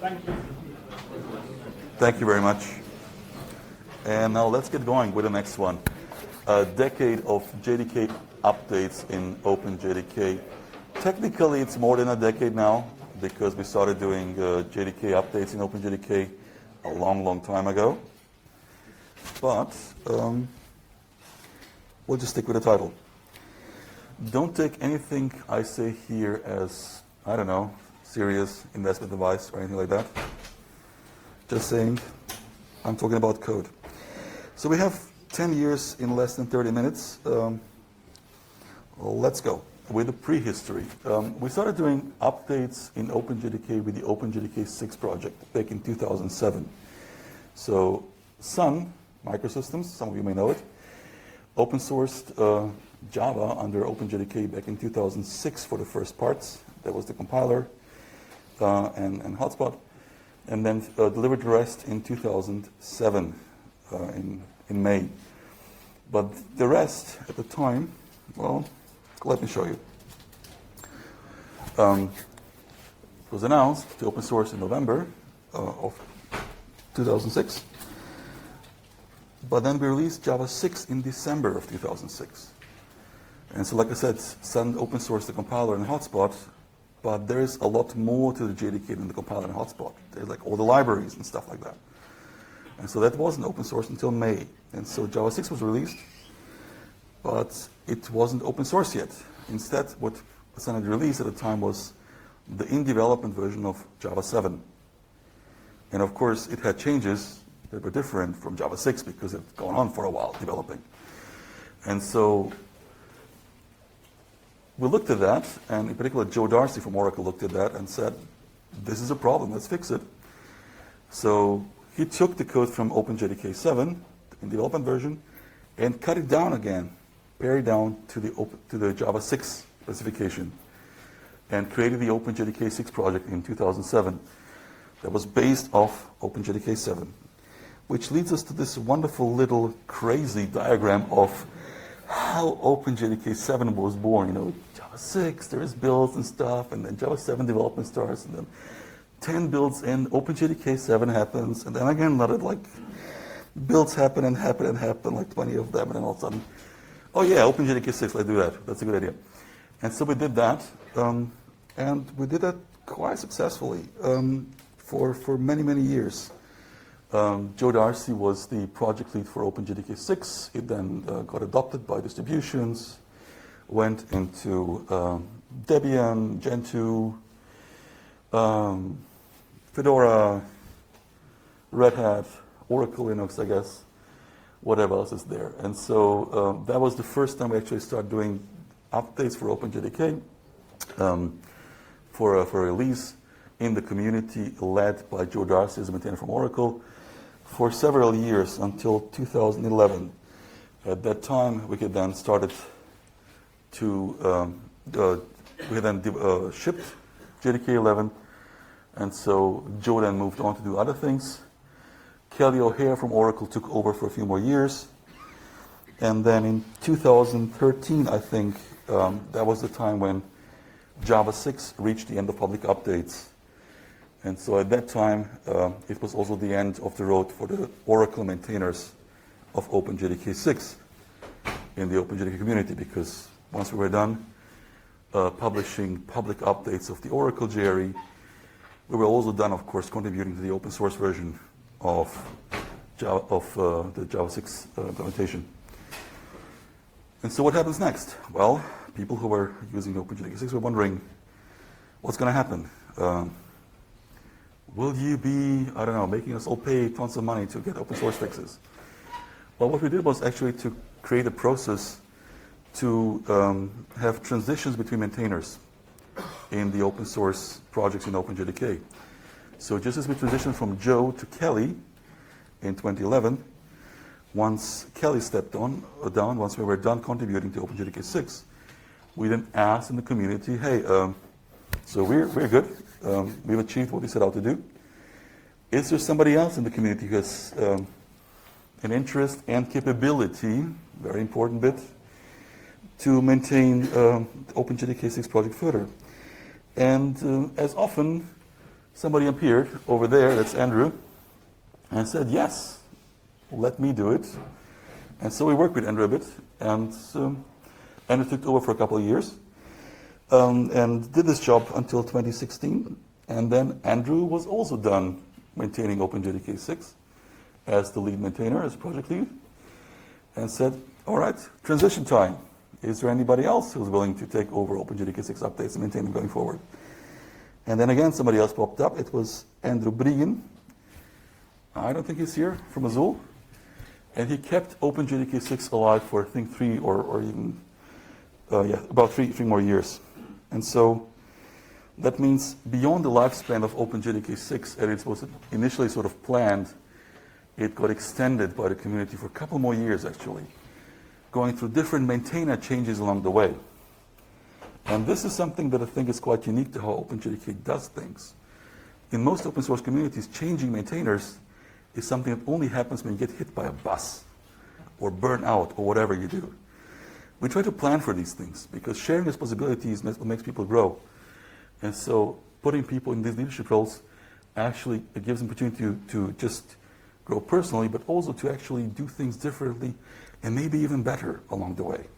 Thank you very much. And now let's get going with the next one. A decade of JDK updates in OpenJDK. Technically, it's more than a decade now because we started doing JDK updates in OpenJDK a long, long time ago. But we'll just stick with the title. Don't take anything I say here as, I don't know, serious investment advice or anything like that. Just saying, I'm talking about code. So we have 10 years in less than 30 minutes. Let's go with the prehistory. We started doing updates in OpenJDK with the OpenJDK 6 project back in 2007. So Sun Microsystems, some of you may know it, open sourced Java under OpenJDK back in 2006 for the first parts. That was the compiler and hotspot. And then delivered the rest in 2007 in May. But the rest at the time, well, let me show you. It was announced to open source in November of 2006. But then we released Java 6 in December of 2006. And so, like I said, Sun open sourced the compiler and hotspot, but there is a lot more to the JDK than the compiler and hotspot. There's like all the libraries and stuff like that. And so that wasn't open source until May. And so Java 6 was released, but it wasn't open source yet. Instead, what Sun had released at the time was the in-development version of Java 7. And of course, it had changes that were different from Java 6 because it had gone on for a while developing. And so we looked at that, and in particular, Joe Darcy from Oracle looked at that and said, this is a problem, let's fix it. So he took the code from OpenJDK 7, in development version, and cut it down again, pared down to the Java 6 specification, and created the OpenJDK 6 project in 2007 that was based off OpenJDK 7, which leads us to this wonderful little crazy diagram of how OpenJDK 7 was born. You know, Java 6, there is builds and stuff, and then Java 7 development starts, and then 10 builds in, OpenJDK 7 happens, and then again, another like builds happen and happen and happen, like 20 of them, and then all of a sudden, oh yeah, OpenJDK 6, let's do that. That's a good idea. And so we did that, and we did that quite successfully for many, many years. Joe Darcy was the project lead for OpenJDK 6. It then got adopted by distributions, went into Debian, Gentoo, Fedora, Red Hat, Oracle Linux, I guess, whatever else is there. And so that was the first time we actually started doing updates for OpenJDK for a release in the community led by Joe Darcy as a maintainer from Oracle for several years until 2011. At that time, we had then started to, we had then shipped JDK 11, and so Joe then moved on to do other things. Kelly O'Hare from Oracle took over for a few more years. And then in 2013, I think, that was the time when Java 6 reached the end of public updates. And so at that time, it was also the end of the road for the Oracle maintainers of OpenJDK 6 in the OpenJDK community, because once we were done publishing public updates of the Oracle JRE, we were also done, of course, contributing to the open source version of the Java 6 implementation. And so what happens next? Well, people who were using OpenJDK 6 were wondering, what's going to happen? Will you be, I don't know, making us all pay tons of money to get open source fixes? Well, what we did was actually to create a process to have transitions between maintainers in the open source projects in OpenJDK. So just as we transitioned from Joe to Kelly in 2011, once Kelly stepped down, once we were done contributing to OpenJDK 6, we then asked in the community, hey, so we're good. We've achieved what we set out to do. Is there somebody else in the community who has an interest and capability, very important bit, to maintain the OpenJDK 6 project further? And as often, somebody appeared over there, that's Andrew, and said, yes, let me do it. And so we worked with Andrew a bit, and Andrew took over for a couple of years, and did this job until 2016. And then Andrew was also done maintaining OpenJDK 6 as the lead maintainer, as project lead, and said, all right, transition time. Is there anybody else who's willing to take over OpenJDK 6 updates and maintain them going forward? And then again, somebody else popped up. It was Andrew Bregen. I don't think he's here, from Azul. And he kept OpenJDK 6 alive for, I think, 3 or even, about three more years. And so that means beyond the lifespan of OpenJDK 6, as it was initially sort of planned, it got extended by the community for a couple more years, actually, going through different maintainer changes along the way. And this is something that I think is quite unique to how OpenJDK does things. In most open source communities, changing maintainers is something that only happens when you get hit by a bus or burn out or whatever you do. We try to plan for these things because sharing responsibilities is what makes people grow. And so putting people in these leadership roles actually it gives them opportunity to just grow personally, but also to actually do things differently and maybe even better along the way.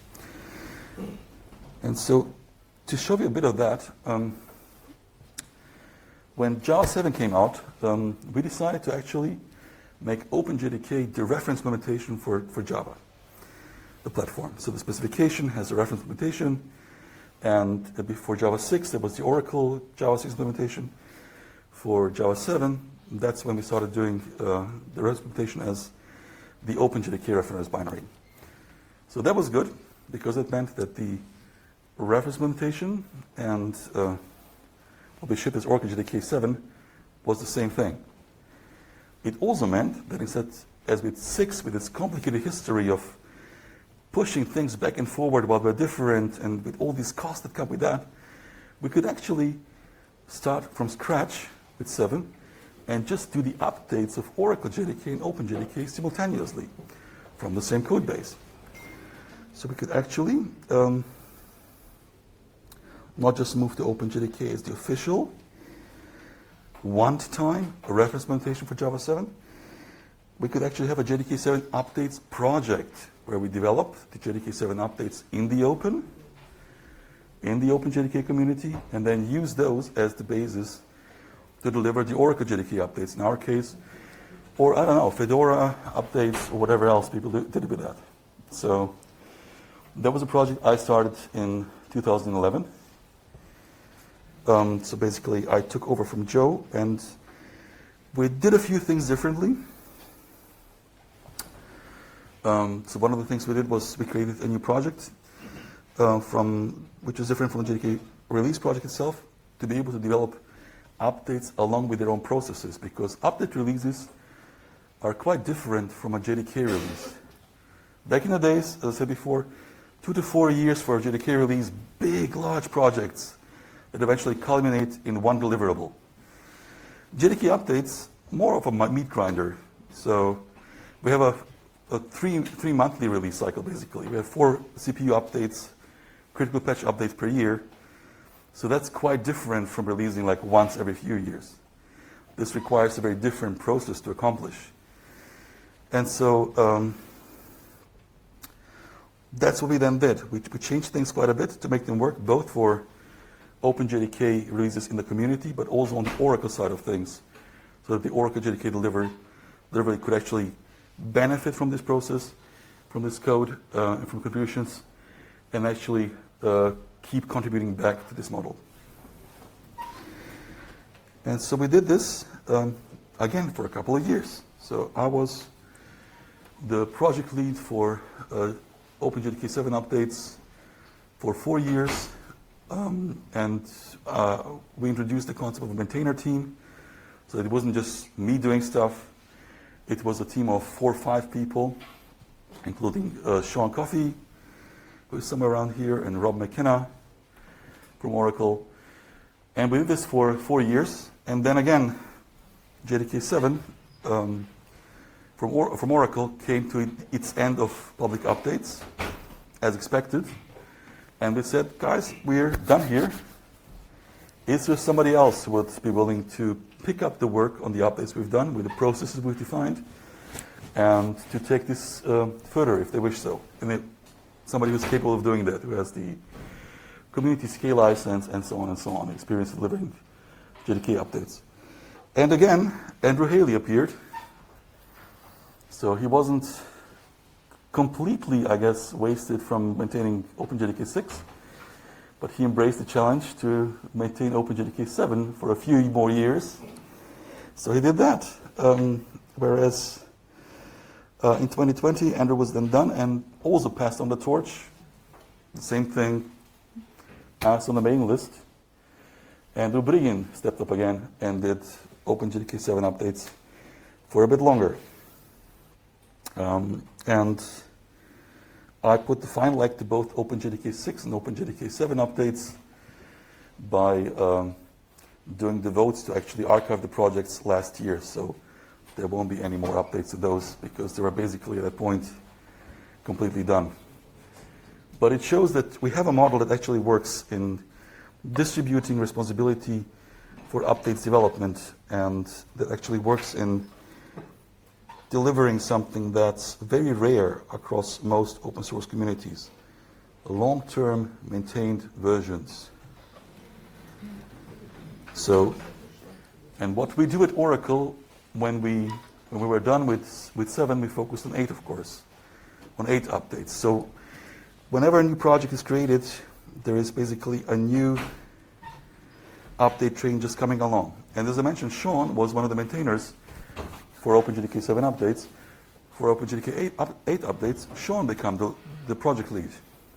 And so to show you a bit of that, when Java 7 came out, we decided to actually make OpenJDK the reference implementation for Java, the platform. So the specification has a reference implementation, and before Java 6, there was the Oracle Java 6 implementation. For Java 7, that's when we started doing the reference implementation as the OpenJDK reference binary. So that was good, because it meant that the reference implementation and what we shipped as Oracle JDK 7 was the same thing. It also meant that instead, as with 6, with its complicated history of pushing things back and forward while we're different and with all these costs that come with that, we could actually start from scratch with 7 and just do the updates of Oracle JDK and OpenJDK simultaneously from the same code base. So we could actually not just move to OpenJDK as the official one-time reference implementation for Java 7. We could actually have a JDK 7 updates project where we develop the JDK 7 updates in the OpenJDK community, and then use those as the basis to deliver the Oracle JDK updates in our case, or I don't know, Fedora updates or whatever else people did with that. So that was a project I started in 2011. So basically, I took over from Joe, and we did a few things differently. So one of the things we did was we created a new project which is different from the JDK release project itself, to be able to develop updates along with their own processes, because update releases are quite different from a JDK release. Back in the days, as I said before, 2 to 4 years for a JDK release, big, large projects that eventually culminate in one deliverable. JDK updates, more of a meat grinder. So we have a three monthly release cycle, basically. We have 4 CPU updates, critical patch updates per year. So that's quite different from releasing like once every few years. This requires a very different process to accomplish. And so that's what we then did. We changed things quite a bit to make them work, both for OpenJDK releases in the community, but also on the Oracle side of things, so that the Oracle JDK delivery could actually benefit from this process, from this code, and from contributions, and actually keep contributing back to this model. And so we did this, again, for a couple of years. So I was the project lead for OpenJDK 7 updates for 4 years. And we introduced the concept of a maintainer team, so it wasn't just me doing stuff. It was a team of 4 or 5 people, including Sean Coffey, who is somewhere around here, and Rob McKenna from Oracle. And we did this for 4 years. And then again, JDK 7 from Oracle came to its end of public updates, as expected. And we said, guys, we're done here. is there somebody else who would be willing to pick up the work on the updates we've done with the processes we've defined and to take this further if they wish so? And somebody who's capable of doing that, who has the community scale license and so on, experience delivering JDK updates. And again, Andrew Haley appeared. So he wasn't completely, I guess, wasted from maintaining OpenJDK 6, but he embraced the challenge to maintain OpenJDK 7 for a few more years. So he did that. Whereas in 2020, Andrew was then done and also passed on the torch. The same thing, asked on the mailing list. Andrew Brigin stepped up again and did OpenJDK 7 updates for a bit longer. And I put the final act to both OpenJDK 6 and OpenJDK 7 updates by doing the votes to actually archive the projects last year. So there won't be any more updates to those because they were basically at that point completely done. But it shows that we have a model that actually works in distributing responsibility for updates development, and that actually works in delivering something that's very rare across most open source communities: long-term maintained versions. So, and what we do at Oracle, when we were done with 7, we focused on 8, of course, on 8 updates. So whenever a new project is created, there is basically a new update train just coming along. And as I mentioned, Sean was one of the maintainers for OpenJDK 7 updates. For OpenJDK 8 updates, Sean became the project lead.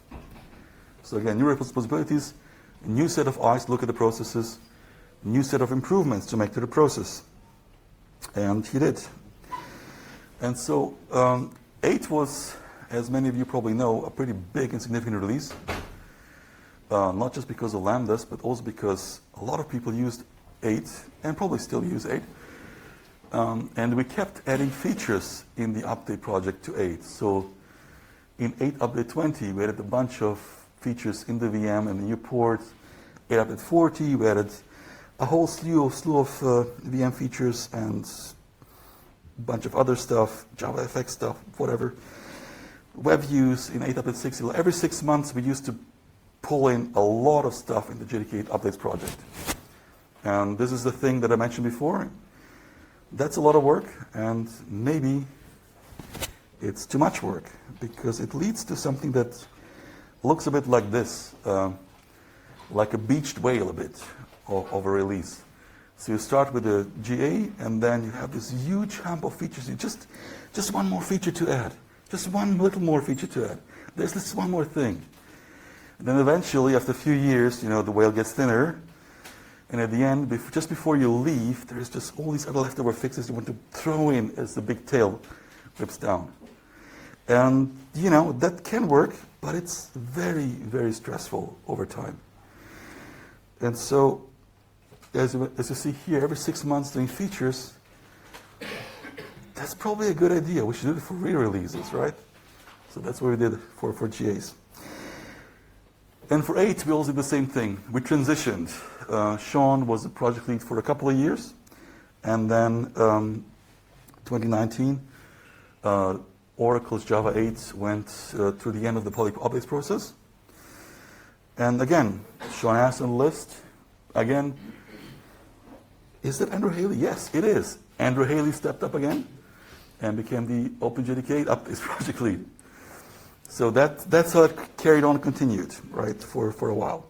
So again, new responsibilities, a new set of eyes to look at the processes, new set of improvements to make to the process. And he did. And so 8 was, as many of you probably know, a pretty big and significant release. Not just because of Lambdas, but also because a lot of people used 8, and probably still use 8. And we kept adding features in the update project to 8. So in 8 update 20, we added a bunch of features in the VM and the new ports. 8 update 40, we added a whole slew of VM features and a bunch of other stuff, JavaFX stuff, whatever. Web views in 8 update 60. Every 6 months, we used to pull in a lot of stuff in the JDK 8 updates project. And this is the thing that I mentioned before. That's a lot of work, and maybe it's too much work, because it leads to something that looks a bit like this, like a beached whale a bit of a release. So you start with a GA, and then you have this huge hump of features. You just one more feature to add, just one little more feature to add. There's this one more thing. And then eventually, after a few years, the whale gets thinner. And at the end, just before you leave, there's just all these other leftover fixes you want to throw in as the big tail whips down. And, that can work, but it's very, very stressful over time. And so, as you see here, every 6 months doing features, that's probably a good idea. We should do it for re-releases, right? So that's what we did for GAs. And for 8, we also did the same thing. We transitioned. Sean was the project lead for a couple of years. And then 2019, Oracle's Java 8 went through the end of the public updates process. And again, Sean asked on the list, again, is that Andrew Haley? Yes, it is. Andrew Haley stepped up again and became the OpenJDK updates project lead. So that's how it carried on and continued, right, for a while.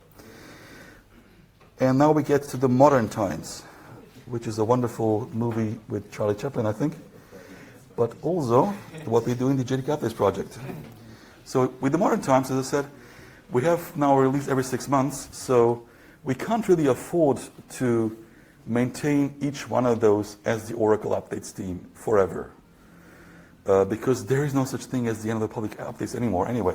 And now we get to the modern times, which is a wonderful movie with Charlie Chaplin, I think, but also what we do in the JDK Updates project. So with the modern times, as I said, we have now a release every 6 months, so we can't really afford to maintain each one of those as the Oracle Updates team forever. Because there is no such thing as the end of the public updates anymore anyway.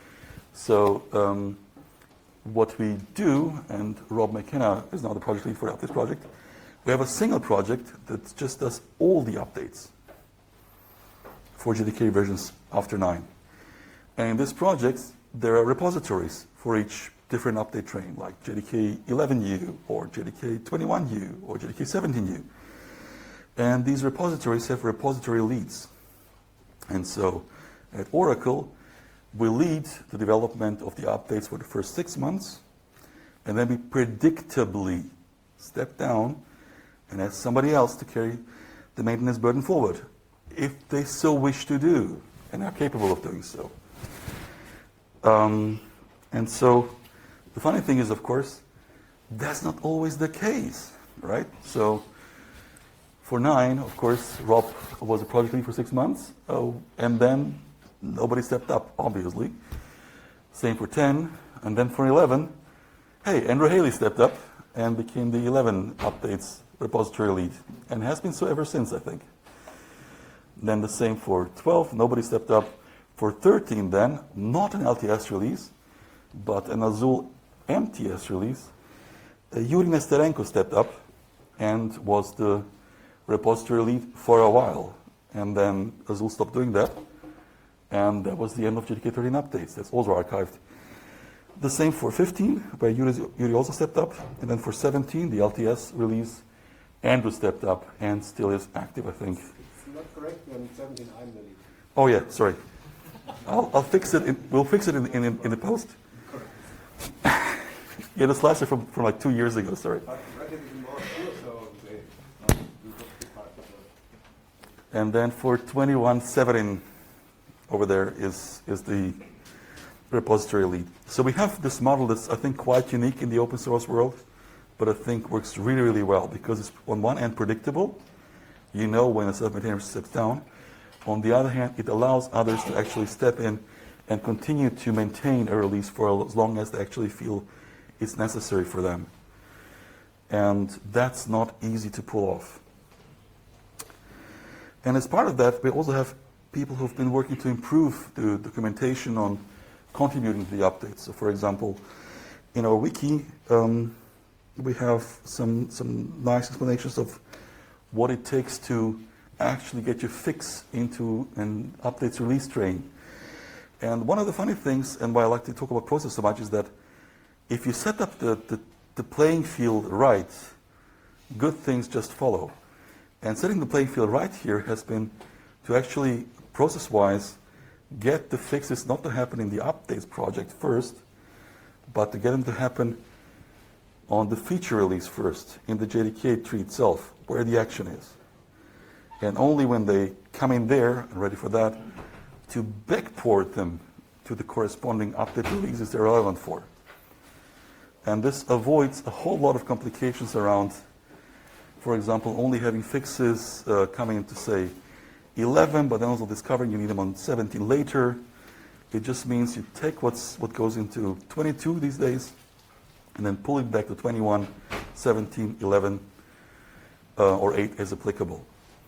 So what we do, and Rob McKenna is now the project lead for the Updates project, we have a single project that just does all the updates for JDK versions after 9. And in this project, there are repositories for each different update train, like JDK 11U, or JDK 21U, or JDK 17U. And these repositories have repository leads. And so at Oracle, we lead the development of the updates for the first 6 months, and then we predictably step down and ask somebody else to carry the maintenance burden forward, if they so wish to do, and are capable of doing so. And so the funny thing is, of course, that's not always the case, right? So for 9, of course, Rob was a project lead for 6 months, and then nobody stepped up, obviously. Same for 10, and then for 11, hey, Andrew Haley stepped up and became the 11 updates repository lead, and has been so ever since, I think. Then the same for 12, nobody stepped up. For 13 then, not an LTS release, but an Azul MTS release, Yuri Nesterenko stepped up and was the repository lead for a while. And then Azul stopped doing that, and that was the end of JDK 13 updates. That's also archived. The same for 15, where Yuri also stepped up, and then for 17, the LTS release, Andrew stepped up and still is active, I think. It's not correct, when 17 I'm the lead. Oh yeah, sorry. I'll fix it. We'll fix it in the post. Yeah, the slides are from like 2 years ago. Sorry. And then for 21, Severin over there is the repository lead. So we have this model that's, I think, quite unique in the open source world, but I think works really, really well because it's on one end predictable. You know when a self-maintainer steps down. On the other hand, it allows others to actually step in and continue to maintain a release for as long as they actually feel it's necessary for them. And that's not easy to pull off. And as part of that, we also have people who've been working to improve the documentation on contributing to the updates. So for example, in our wiki, we have some nice explanations of what it takes to actually get your fix into an updates release train. And one of the funny things, and why I like to talk about process so much, is that if you set up the playing field right, good things just follow. And setting the playing field right here has been to actually, process-wise, get the fixes not to happen in the updates project first, but to get them to happen on the feature release first, in the JDK tree itself, where the action is. And only when they come in there and ready for that, to backport them to the corresponding update releases they're relevant for. And this avoids a whole lot of complications around, for example, only having fixes coming into, say, 11, but then also discovering you need them on 17 later. It just means you take what goes into 22 these days, and then pull it back to 21, 17, 11, or 8 as applicable.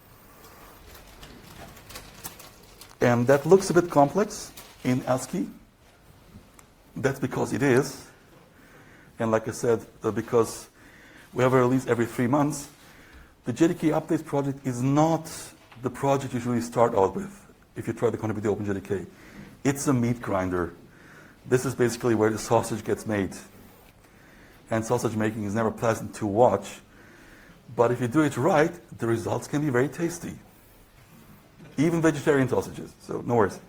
And that looks a bit complex in ASCII. That's because it is. And like I said, because we have a release every 3 months, the JDK Updates project is not the project you usually start out with if you try to contribute to OpenJDK. It's a meat grinder. This is basically where the sausage gets made. And sausage making is never pleasant to watch. But if you do it right, the results can be very tasty. Even vegetarian sausages, so no worries.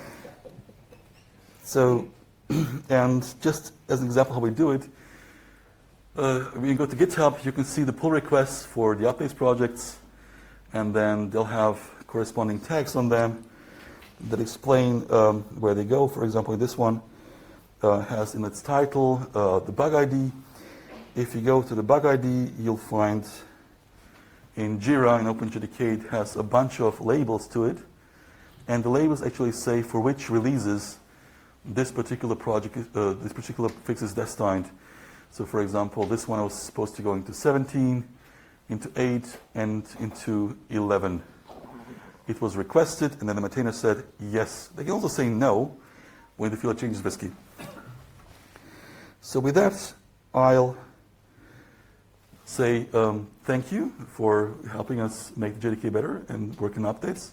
So, and just as an example how we do it, when you go to GitHub, you can see the pull requests for the updates projects, and then they'll have corresponding tags on them that explain where they go. For example, this one has in its title the bug ID. If you go to the bug ID, you'll find in Jira, in OpenJDK, it has a bunch of labels to it, and the labels actually say for which releases this particular project, this particular fix is destined. So for example, this one was supposed to go into 17, into 8, and into 11. It was requested, and then the maintainer said yes. They can also say no when they feel a change is risky. So with that, I'll say thank you for helping us make the JDK better and work in updates.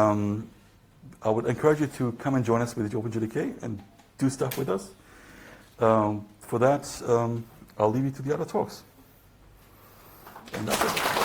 I would encourage you to come and join us with the OpenJDK and do stuff with us. For that, I'll leave you to the other talks. And that's it.